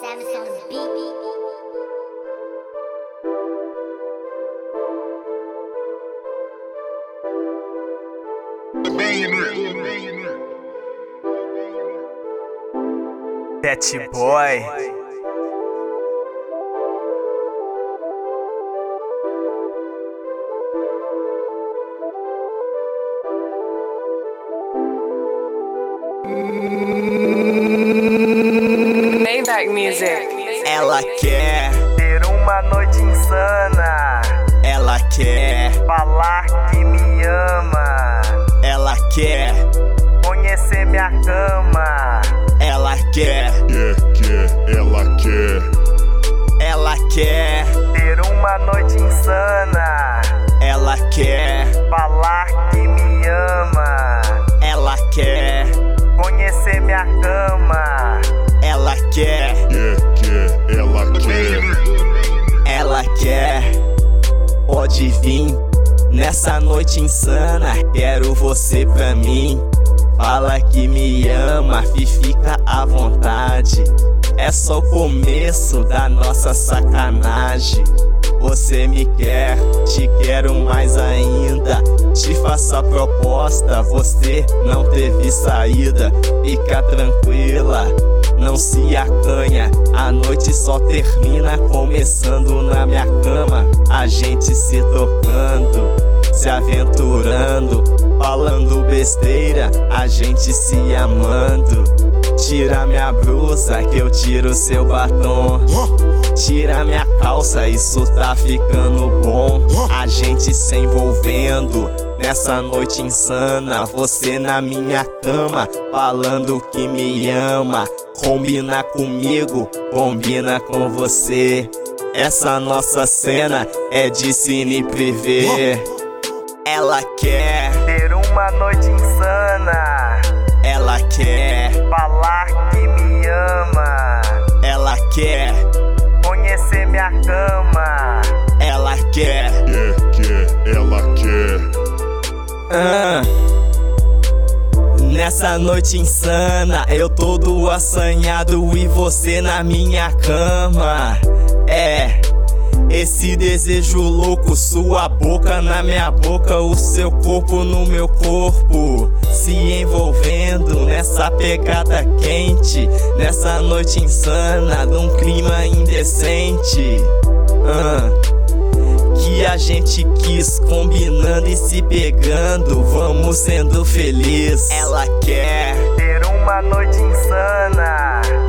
Samson beat. That boy. Maybach Music. Ela quer ter uma noite insana. Ela quer falar que me ama. Ela quer conhecer minha cama. Ela quer, ela quer. Ela quer ter uma noite insana. Ela quer falar que me ama. Ela quer conhecer minha cama. Ela quer, Ela quer. ela quer. Pode vir nessa noite insana. Quero você pra mim. Fala que me ama, fica à vontade. É só o começo da nossa sacanagem. Você me quer, te quero mais ainda. Te faço a proposta, você não teve saída. Fica tranquila, não se acanha. A noite só termina começando na minha cama. A gente se tocando, se aventurando, falando besteira, a gente se amando. Tira minha blusa que eu tiro seu batom. Tira minha calça, isso tá ficando bom. A gente se envolvendo nessa noite insana. Você na minha cama, falando que me ama. Combina comigo, combina com você. Essa nossa cena é de cine privê. Ela quer ter uma noite insana. Ela quer falar que me ama. Ela quer conhecer minha cama. Ela quer, ela quer. Nessa noite insana, eu todo assanhado e você na minha cama. Esse desejo louco, sua boca na minha boca, o seu corpo no meu corpo, se envolvendo nessa pegada quente, nessa noite insana, num clima indecente. Que a gente quis, combinando e se pegando, vamos sendo felizes. Ela quer ter uma noite insana.